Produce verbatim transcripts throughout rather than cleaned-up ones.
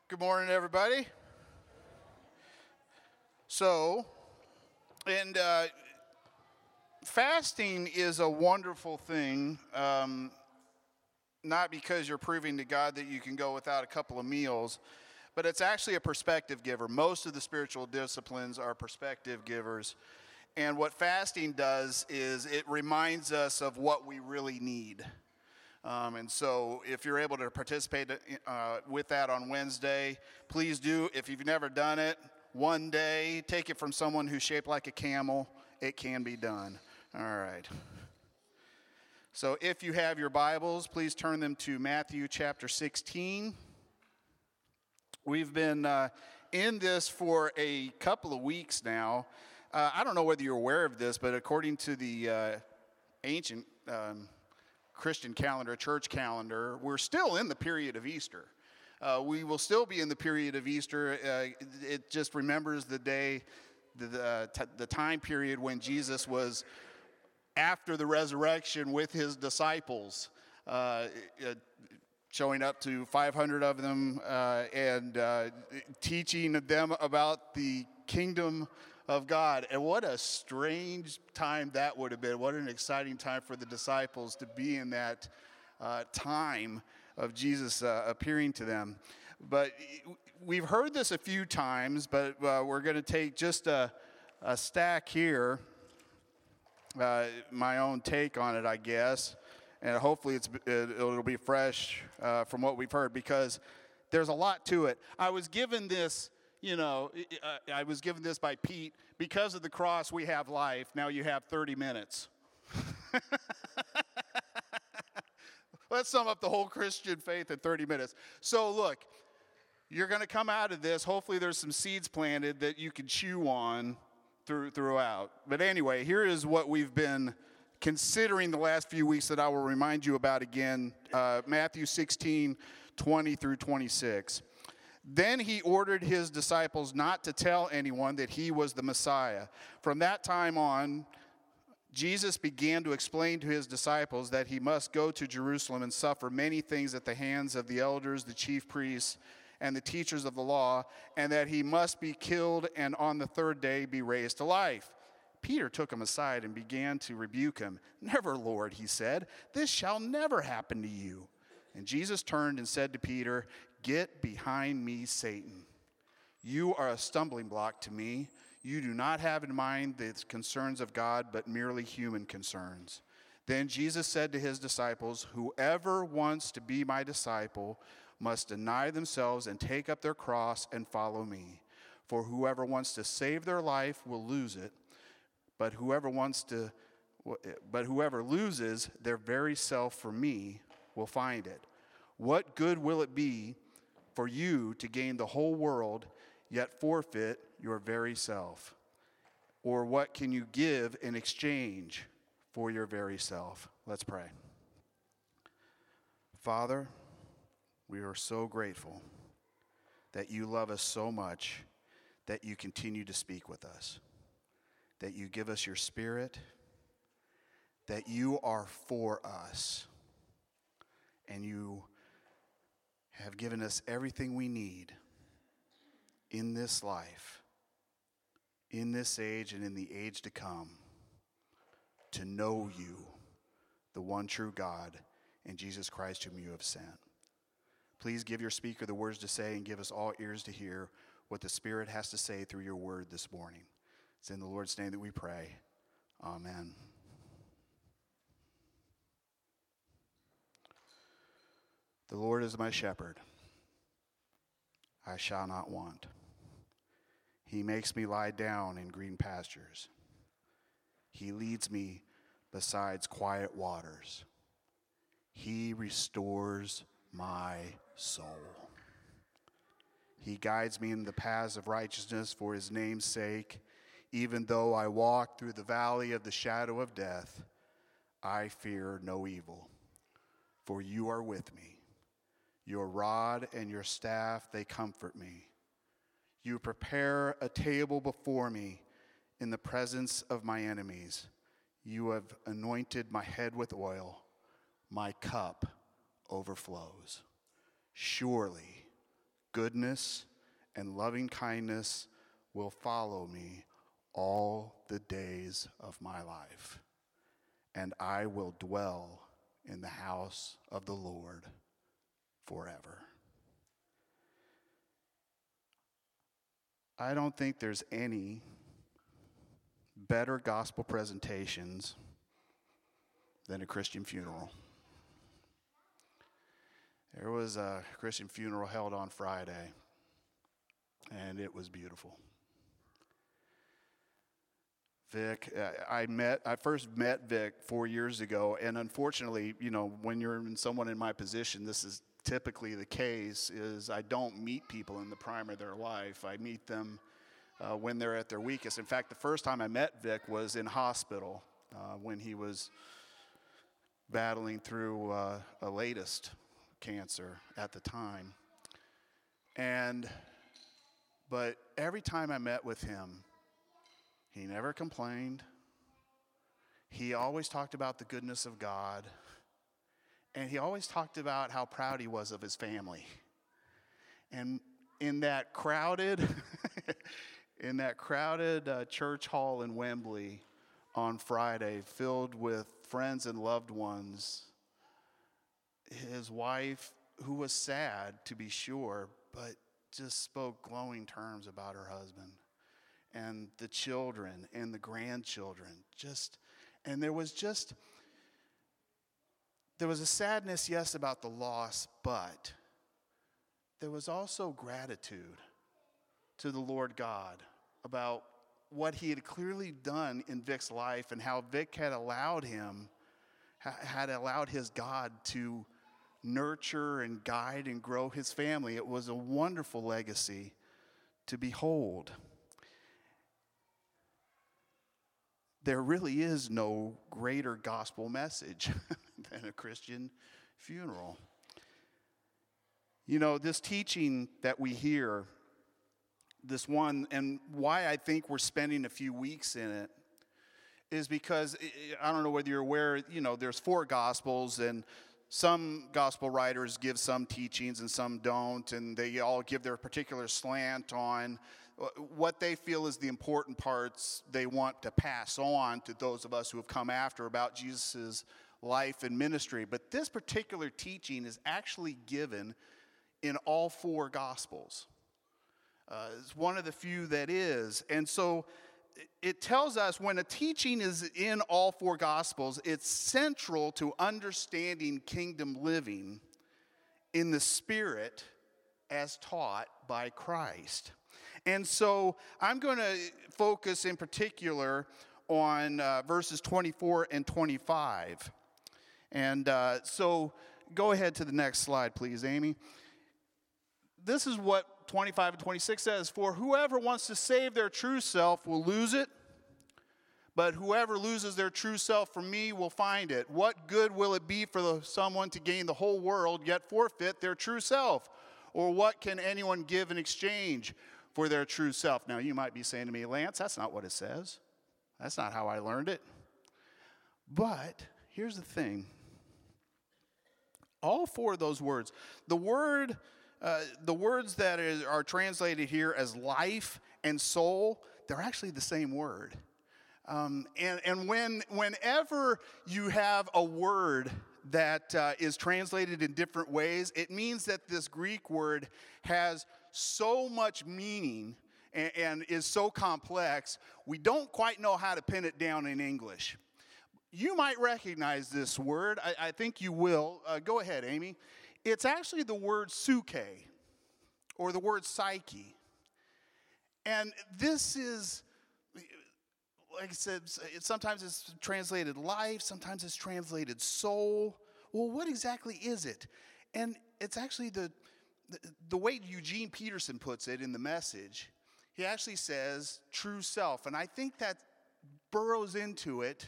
Good morning, everybody. So, and uh, fasting is a wonderful thing, um, not because you're proving to God that you can go without a couple of meals, but it's actually a perspective giver. Most of the spiritual disciplines are perspective givers. And what fasting does is it reminds us of what we really need. Um, and so if you're able to participate uh, with that on Wednesday, please do. If you've never done it, one day, take it from someone who's shaped like a camel. It can be done. All right. So if you have your Bibles, please turn them to Matthew chapter sixteen. We've been uh, in this for a couple of weeks now. Uh, I don't know whether you're aware of this, but according to the uh, ancient um, Christian calendar, church calendar, we're still in the period of Easter. Uh, we will still be in the period of Easter. Uh, it just remembers the day, the, the, t- the time period when Jesus was after the resurrection with his disciples, uh, uh, showing up to five hundred of them uh, and uh, teaching them about the kingdom of God. And what a strange time that would have been. What an exciting time for the disciples to be in that uh, time of Jesus uh, appearing to them. But we've heard this a few times, but uh, we're going to take just a, a stack here, uh, my own take on it, I guess. And hopefully it's, it, it'll be fresh uh, from what we've heard, because there's a lot to it. I was given this You know, I was given this by Pete. Because of the cross, we have life. Now you have thirty minutes. Let's sum up the whole Christian faith in thirty minutes. So look, you're going to come out of this. Hopefully there's some seeds planted that you can chew on through, throughout. But anyway, here is what we've been considering the last few weeks that I will remind you about again. Uh, Matthew sixteen, twenty through twenty-six. Then he ordered his disciples not to tell anyone that he was the Messiah. From that time on, Jesus began to explain to his disciples that he must go to Jerusalem and suffer many things at the hands of the elders, the chief priests, and the teachers of the law, and that he must be killed and on the third day be raised to life. Peter took him aside and began to rebuke him. "Never, Lord," he said, "this shall never happen to you." And Jesus turned and said to Peter, "Get behind me, Satan. You are a stumbling block to me. You do not have in mind the concerns of God, but merely human concerns." Then Jesus said to his disciples, "Whoever wants to be my disciple must deny themselves and take up their cross and follow me. For whoever wants to save their life will lose it, but whoever wants to, but whoever loses their very self for me will find it. What good will it be for you to gain the whole world, yet forfeit your very self? Or what can you give in exchange for your very self?" Let's pray. Father, we are so grateful that you love us so much that you continue to speak with us, that you give us your Spirit, that you are for us, and you have given us everything we need in this life, in this age, and in the age to come, to know you, the one true God, and Jesus Christ whom you have sent. Please give your speaker the words to say, and give us all ears to hear what the Spirit has to say through your word this morning. It's in the Lord's name that we pray. Amen. The Lord is my shepherd. I shall not want. He makes me lie down in green pastures. He leads me beside quiet waters. He restores my soul. He guides me in the paths of righteousness for his name's sake. Even though I walk through the valley of the shadow of death, I fear no evil, for you are with me. Your rod and your staff, they comfort me. You prepare a table before me in the presence of my enemies. You have anointed my head with oil. My cup overflows. Surely goodness and loving kindness will follow me all the days of my life, and I will dwell in the house of the Lord forever. I don't think there's any better gospel presentations than a Christian funeral. There was a Christian funeral held on Friday, and it was beautiful. Vic, I met, I first met Vic four years ago, and unfortunately, you know, when you're in someone in my position, this is typically the case, is I don't meet people in the prime of their life. I meet them uh, when they're at their weakest. In fact, the first time I met Vic was in hospital uh, when he was battling through uh, a latest cancer at the time. And, but every time I met with him, he never complained. He always talked about the goodness of God. And he always talked about how proud he was of his family. And in that crowded, in that crowded uh, church hall in Wembley on Friday, filled with friends and loved ones, his wife, who was sad to be sure, but just spoke glowing terms about her husband. And the children and the grandchildren, just, and there was just, there was a sadness, yes, about the loss, but there was also gratitude to the Lord God about what he had clearly done in Vic's life and how Vic had allowed him, had allowed his God to nurture and guide and grow his family. It was a wonderful legacy to behold. There really is no greater gospel message than a Christian funeral. You know, this teaching that we hear, this one, and why I think we're spending a few weeks in it, is because, I don't know whether you're aware, you know, there's four gospels, and some gospel writers give some teachings and some don't, and they all give their particular slant on what they feel is the important parts they want to pass on to those of us who have come after about Jesus' life and ministry. But this particular teaching is actually given in all four Gospels. Uh, it's one of the few that is. And so it tells us when a teaching is in all four Gospels, it's central to understanding kingdom living in the Spirit as taught by Christ. And so I'm going to focus in particular on uh, verses twenty-four and twenty-five. And uh, so go ahead to the next slide, please, Amy. This is what twenty-five and twenty-six says. For whoever wants to save their true self will lose it, but whoever loses their true self for me will find it. What good will it be for the, someone to gain the whole world yet forfeit their true self? Or what can anyone give in exchange for their true self? Now, you might be saying to me, Lance, that's not what it says. That's not how I learned it. But here's the thing. All four of those words, the word, uh, the words that is, are translated here as life and soul, they're actually the same word. Um, and and when whenever you have a word that uh, is translated in different ways, it means that this Greek word has so much meaning and, and is so complex, we don't quite know how to pin it down in English. You might recognize this word. I, I think you will. Uh, go ahead, Amy. It's actually the word suke, or the word psyche. And this is, like I said, it, sometimes it's translated life, sometimes it's translated soul. Well, what exactly is it? And it's actually the, the, the way Eugene Peterson puts it in the Message. He actually says true self. And I think that burrows into it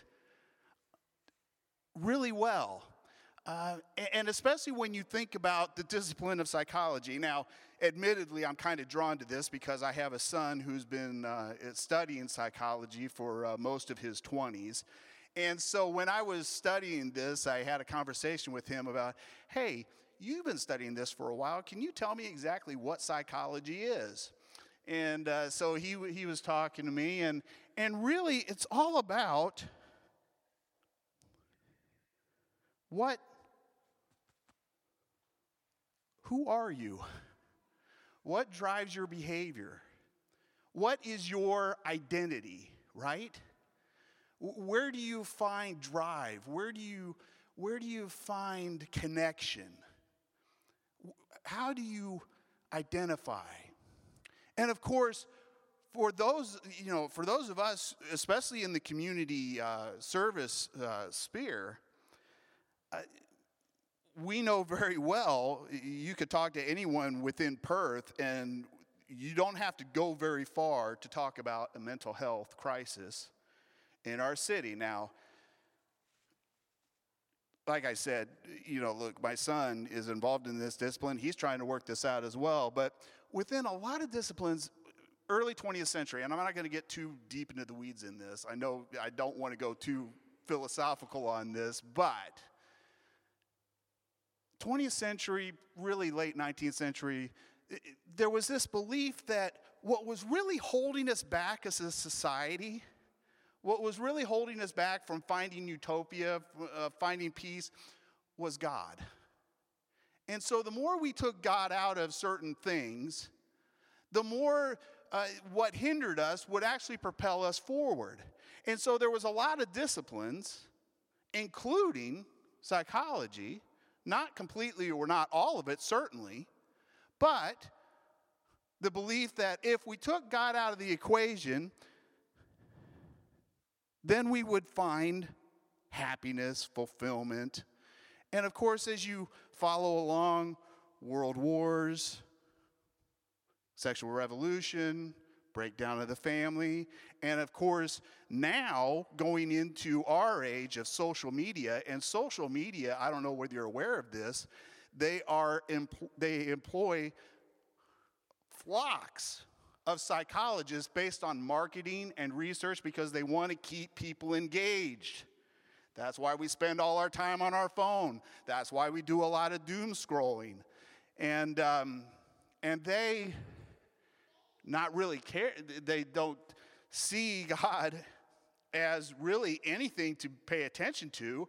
really well. Uh, and especially when you think about the discipline of psychology. Now, admittedly, I'm kind of drawn to this because I have a son who's been uh, studying psychology for uh, most of his twenties. And so when I was studying this, I had a conversation with him about, hey, you've been studying this for a while. Can you tell me exactly what psychology is? And uh, so he he was talking to me, and and really it's all about what, who are you? What drives your behavior? What is your identity, right? Where do you find drive? Where do you where do you find connection? How do you identify? And of course, for those, you know, for those of us, especially in the community uh, service uh, sphere, uh, we know very well, you could talk to anyone within Perth, and you don't have to go very far to talk about a mental health crisis in our city. Now, like I said, you know, look, my son is involved in this discipline. He's trying to work this out as well. But within a lot of disciplines, early twentieth century, and I'm not going to get too deep into the weeds in this. I know I don't want to go too philosophical on this, but twentieth century, really late nineteenth century, it, there was this belief that what was really holding us back as a society, what was really holding us back from finding utopia, uh, finding peace, was God. And so the more we took God out of certain things, the more uh, what hindered us would actually propel us forward. And so there was a lot of disciplines, including psychology, not completely or not all of it, certainly, but the belief that if we took God out of the equation, then we would find happiness, fulfillment. And of course, as you follow along, world wars, sexual revolution, breakdown of the family, and of course, now going into our age of social media, and social media, I don't know whether you're aware of this, they are empl- they employ flocks of psychologists based on marketing and research because they want to keep people engaged. That's why we spend all our time on our phone. That's why we do a lot of doom scrolling. And um, and they not really care. They don't see God as really anything to pay attention to.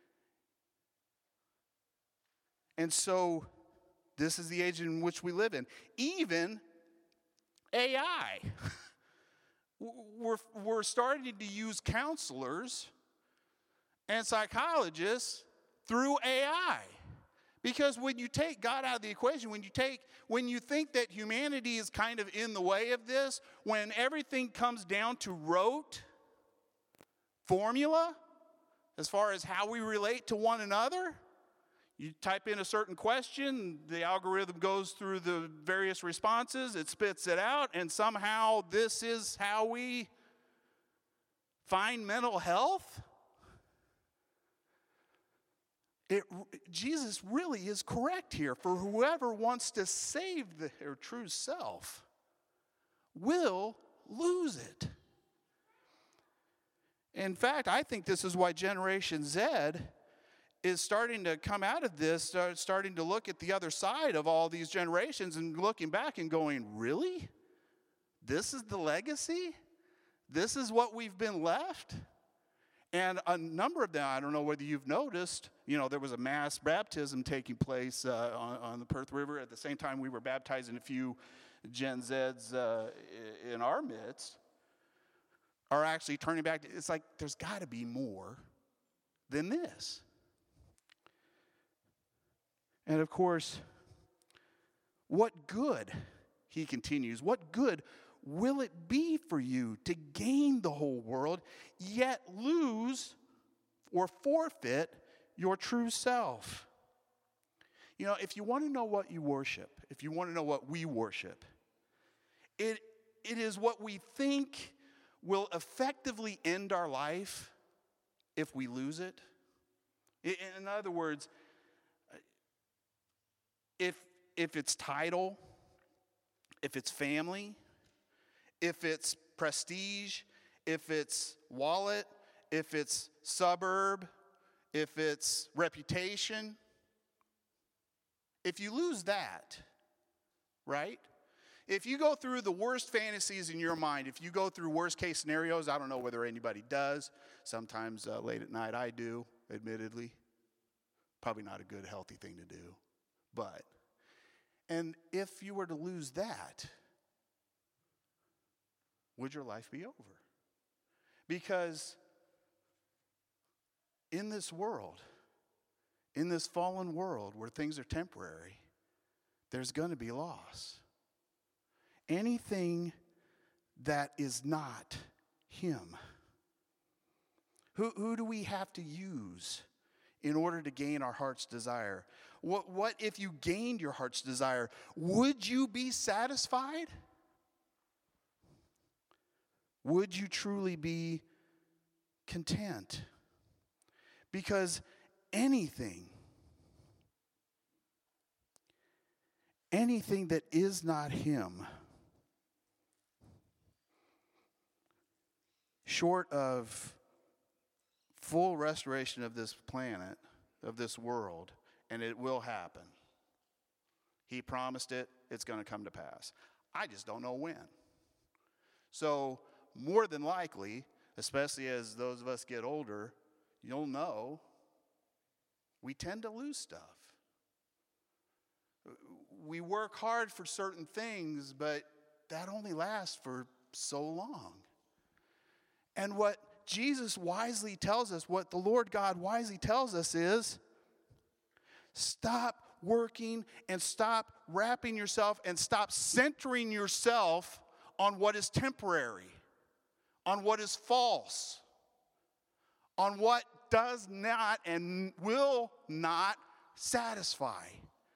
And so this is the age in which we live in. Even A I. We're, we're starting to use counselors and psychologists through A I. Because when you take God out of the equation, when you take, when you think that humanity is kind of in the way of this, when everything comes down to rote formula, as far as how we relate to one another, you type in a certain question, the algorithm goes through the various responses, it spits it out, and somehow this is how we find mental health? It, Jesus really is correct here. For whoever wants to save their true self will lose it. In fact, I think this is why Generation Z is starting to come out of this, uh, starting to look at the other side of all these generations and looking back and going, really? This is the legacy? This is what we've been left? And a number of them, I don't know whether you've noticed, you know, there was a mass baptism taking place uh, on, on the Perth River. At the same time, we were baptizing a few Gen Zs uh, in our midst, are actually turning back. To, it's like there's got to be more than this. And of course, what good, he continues, what good will it be for you to gain the whole world, yet lose or forfeit your true self? You know, if you want to know what you worship, if you want to know what we worship, it it is what we think will effectively end our life if we lose it. In other words, if if it's title, if it's family, if it's prestige, if it's wallet, if it's suburb, if it's reputation, if you lose that, right? If you go through the worst fantasies in your mind, if you go through worst case scenarios, I don't know whether anybody does. Sometimes uh, late at night I do, admittedly. Probably not a good, healthy thing to do. But, and if you were to lose that, would your life be over? Because in this world, in this fallen world where things are temporary, there's going to be loss. Anything that is not him. Who, who do we have to use in order to gain our heart's desire? What, what if you gained your heart's desire? Would you be satisfied? Would you truly be content? Because anything, anything that is not him, short of full restoration of this planet, of this world, and it will happen. He promised it, it's going to come to pass. I just don't know when. So, more than likely, especially as those of us get older, you'll know we tend to lose stuff. We work hard for certain things, but that only lasts for so long. And what Jesus wisely tells us, what the Lord God wisely tells us is, stop working and stop wrapping yourself and stop centering yourself on what is temporary, on what is false, on what does not and will not satisfy.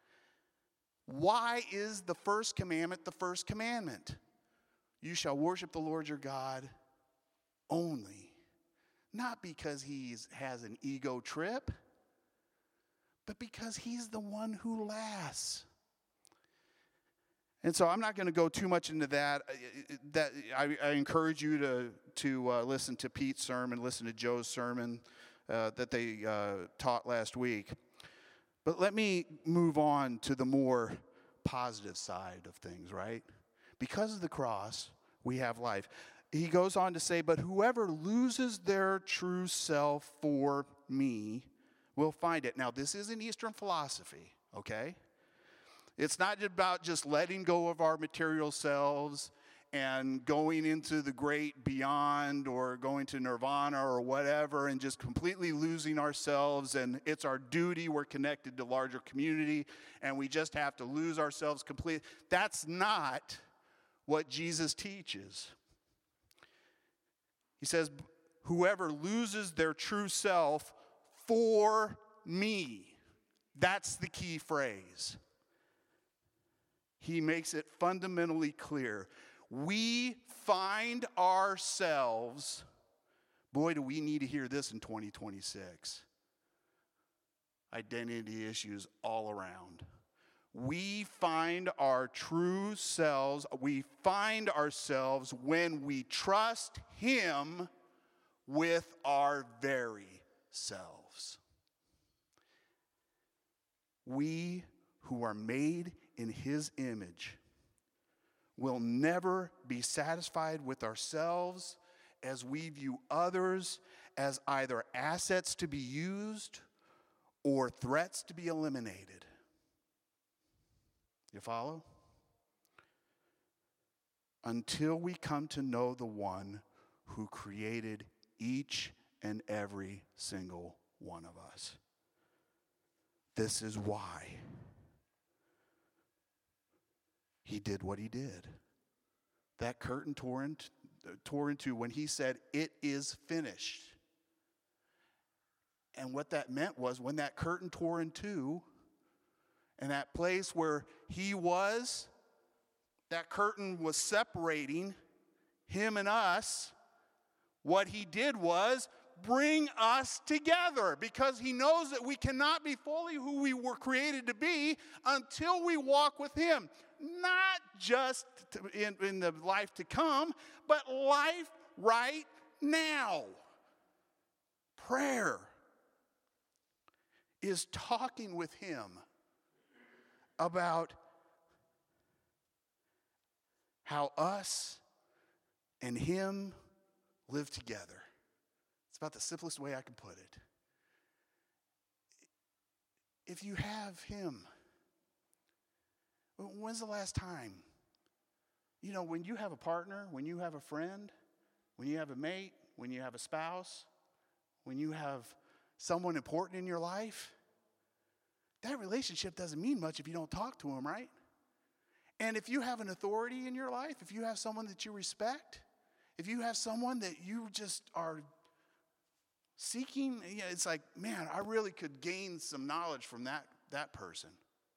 Why is the first commandment the first commandment? You shall worship the Lord your God only. Not because he has an ego trip, but because he's the one who lasts. And so I'm not going to go too much into that. That I, I encourage you to, to uh, listen to Pete's sermon, listen to Joe's sermon uh, that they uh, taught last week. But let me move on to the more positive side of things, right? Because of the cross, we have life. He goes on to say, but whoever loses their true self for me will find it. Now, this is an Eastern philosophy, okay? It's not about just letting go of our material selves and going into the great beyond or going to nirvana or whatever and just completely losing ourselves, and it's our duty. We're connected to larger community, and we just have to lose ourselves completely. That's not what Jesus teaches. He says, whoever loses their true self for me. That's the key phrase. He makes it fundamentally clear. We find ourselves, boy, do we need to hear this in twenty twenty-six. Identity issues all around. We find our true selves, we find ourselves when we trust him with our very selves. We who are made in his image will never be satisfied with ourselves as we view others as either assets to be used or threats to be eliminated. You follow? Until we come to know the one who created each and every single one of us. This is why he did what he did. That curtain tore into, tore into when he said, "It is finished." And what that meant was when that curtain tore in two, and that place where he was, that curtain was separating him and us, what he did was bring us together, because he knows that we cannot be fully who we were created to be until we walk with him. Not just to, in, in the life to come, but life right now. Prayer is talking with him about how us and him live together. It's about the simplest way I can put it. If you have him, when's the last time? You know, when you have a partner, when you have a friend, when you have a mate, when you have a spouse, when you have someone important in your life, that relationship doesn't mean much if you don't talk to them, right? And if you have an authority in your life, if you have someone that you respect, if you have someone that you just are seeking, yeah, it's like, man, I really could gain some knowledge from that, that person.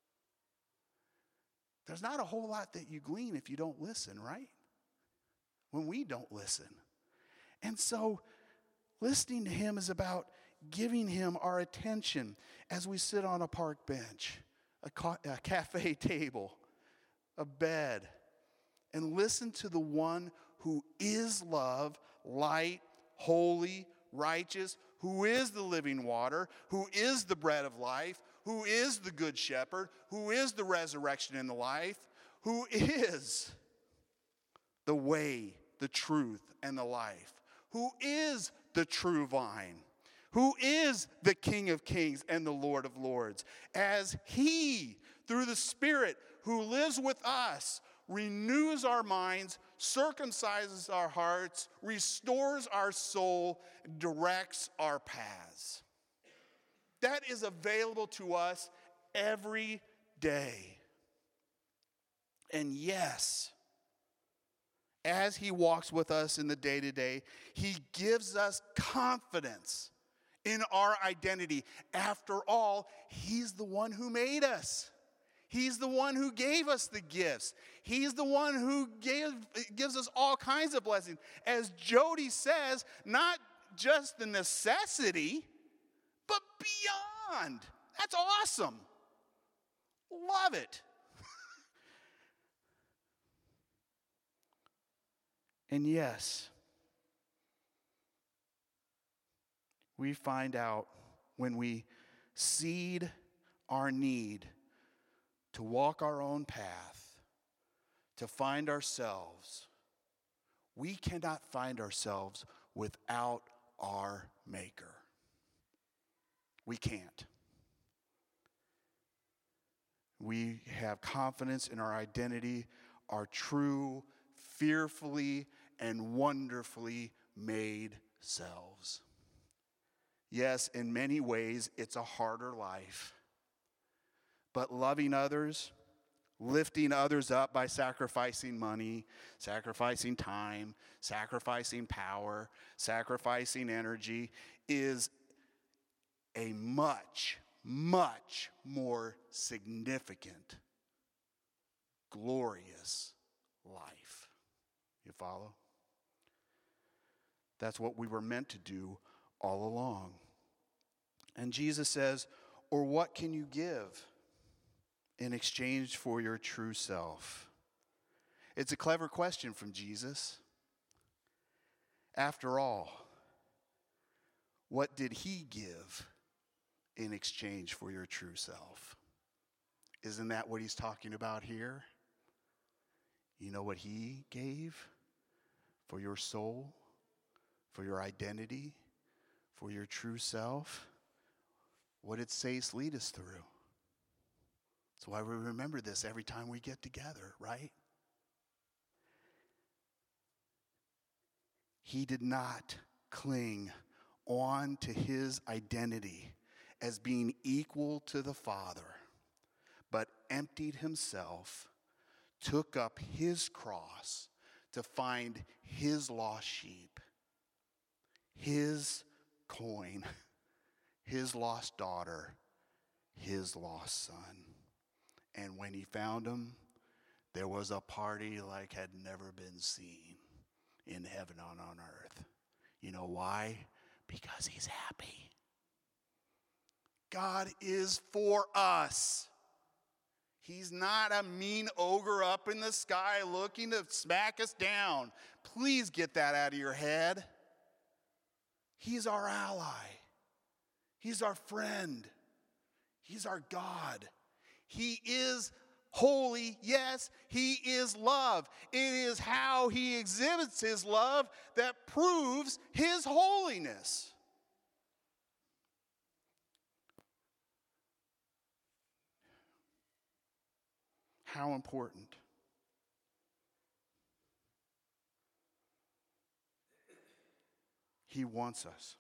There's not a whole lot that you glean if you don't listen, right? When we don't listen. And so listening to him is about giving him our attention as we sit on a park bench, a, ca- a cafe table, a bed, and listen to the one who is love, light, holy, righteous, who is the living water, who is the bread of life, who is the good shepherd, who is the resurrection and the life, who is the way, the truth, and the life, who is the true vine, who is the King of kings and the Lord of lords, as he, through the Spirit who lives with us, renews our minds, circumcises our hearts, restores our soul, directs our paths. That is available to us every day. And yes, as he walks with us in the day-to-day, he gives us confidence in our identity. After all, he's the one who made us. He's the one who gave us the gifts. He's the one who gave, gives us all kinds of blessings. As Jody says, not just the necessity, but beyond. That's awesome. Love it. And yes, we find out when we cede our need to walk our own path, to find ourselves, we cannot find ourselves without our Maker. We can't. We have confidence in our identity, our true, fearfully, and wonderfully made selves. Yes, in many ways, it's a harder life. But loving others, lifting others up by sacrificing money, sacrificing time, sacrificing power, sacrificing energy is a much, much more significant, glorious life. You follow? That's what we were meant to do all along. And Jesus says, or what can you give in exchange for your true self? It's a clever question from Jesus. After all, what did he give in exchange for your true self? Isn't that what he's talking about here? You know what he gave for your soul, for your identity, for your true self? What did Sace lead us through? That's why we remember this every time we get together, right? He did not cling on to his identity as being equal to the Father, but emptied himself, took up his cross to find his lost sheep, his coin, his lost daughter, his lost son. And when he found him, there was a party like had never been seen in heaven and on earth. You know why? Because he's happy. God is for us. He's not a mean ogre up in the sky looking to smack us down. Please get that out of your head. He's our ally. He's our friend. He's our God. He is holy, yes. He is love. It is how he exhibits his love that proves his holiness. How important. He wants us.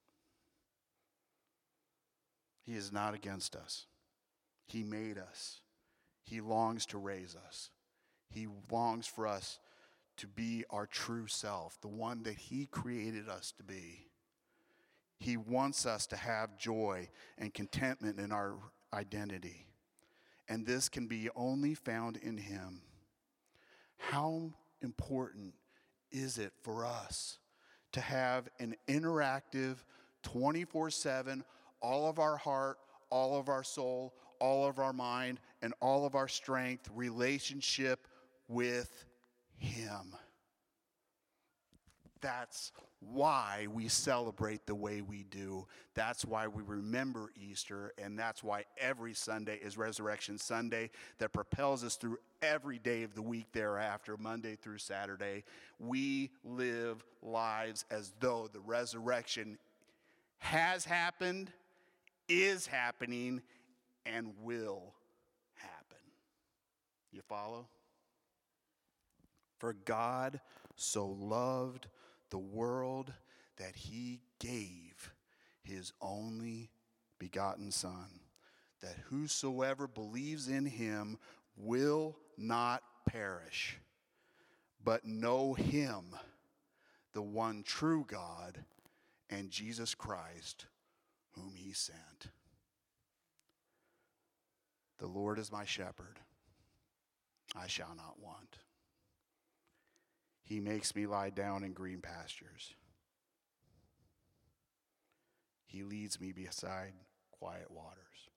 He is not against us. He made us. He longs to raise us. He longs for us to be our true self, the one that he created us to be. He wants us to have joy and contentment in our identity. And this can be only found in him. How important is it for us to have an interactive, twenty-four seven, all of our heart, all of our soul, all of our mind, and all of our strength relationship with him? That's why we celebrate the way we do. That's why we remember Easter, and that's why every Sunday is Resurrection Sunday that propels us through every day of the week thereafter, Monday through Saturday. We live lives as though the resurrection has happened, is happening, and will happen. You follow? For God so loved the world that he gave his only begotten Son, that whosoever believes in him will not perish, but know him, the one true God, and Jesus Christ, whom he sent. The Lord is my shepherd, I shall not want. He makes me lie down in green pastures. He leads me beside quiet waters.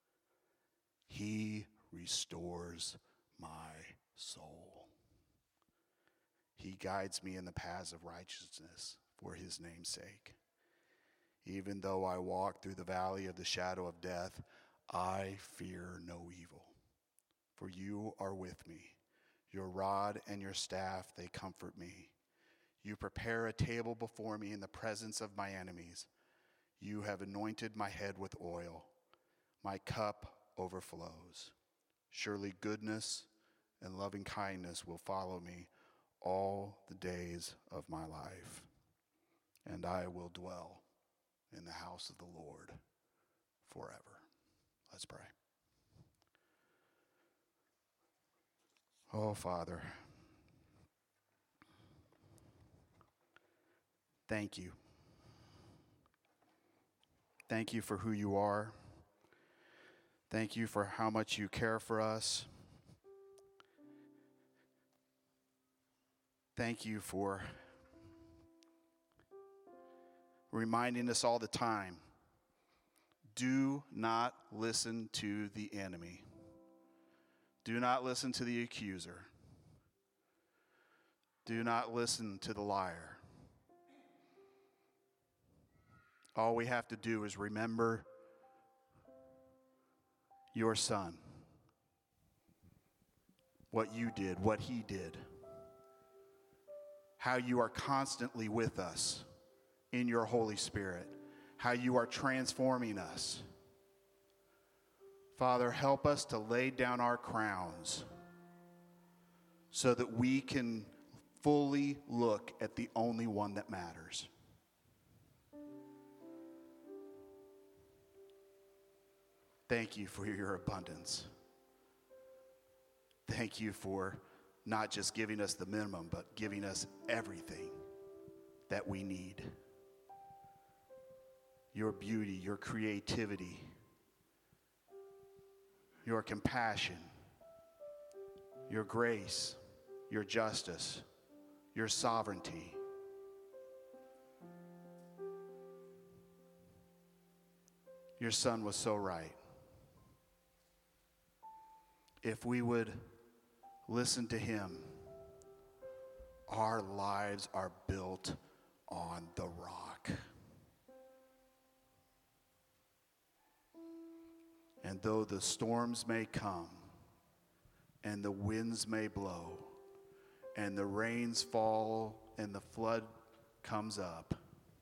He restores my soul. He guides me in the paths of righteousness for his name's sake. Even though I walk through the valley of the shadow of death, I fear no evil, for you are with me. Your rod and your staff, they comfort me. You prepare a table before me in the presence of my enemies. You have anointed my head with oil. My cup overflows. Surely goodness and loving kindness will follow me all the days of my life, and I will dwell in the house of the Lord forever. Let's pray. Oh, Father, thank you. Thank you for who you are. Thank you for how much you care for us. Thank you for reminding us all the time, do not listen to the enemy. Do not listen to the accuser. Do not listen to the liar. All we have to do is remember your Son, what you did, what he did, how you are constantly with us in your Holy Spirit, how you are transforming us. Father, help us to lay down our crowns so that we can fully look at the only one that matters. Thank you for your abundance. Thank you for not just giving us the minimum, but giving us everything that we need. Your beauty, your creativity, your compassion, your grace, your justice, your sovereignty. Your Son was so right. If we would listen to him, our lives are built on the rock. And though the storms may come, and the winds may blow, and the rains fall, and the flood comes up,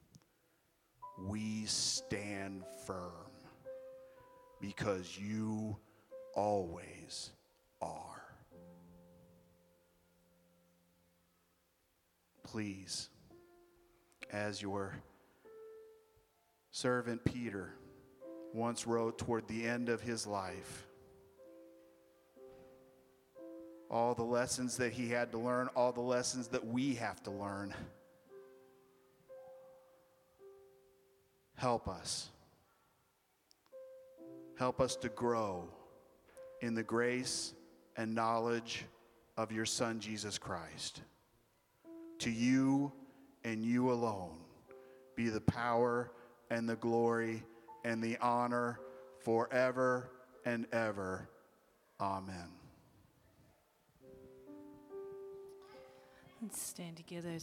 we stand firm because you always are. Please, as your servant Peter once wrote toward the end of his life, all the lessons that he had to learn, all the lessons that we have to learn. Help us. Help us to grow in the grace and knowledge of your Son, Jesus Christ. To you and you alone be the power and the glory and the honor forever and ever. Amen. Let's stand together.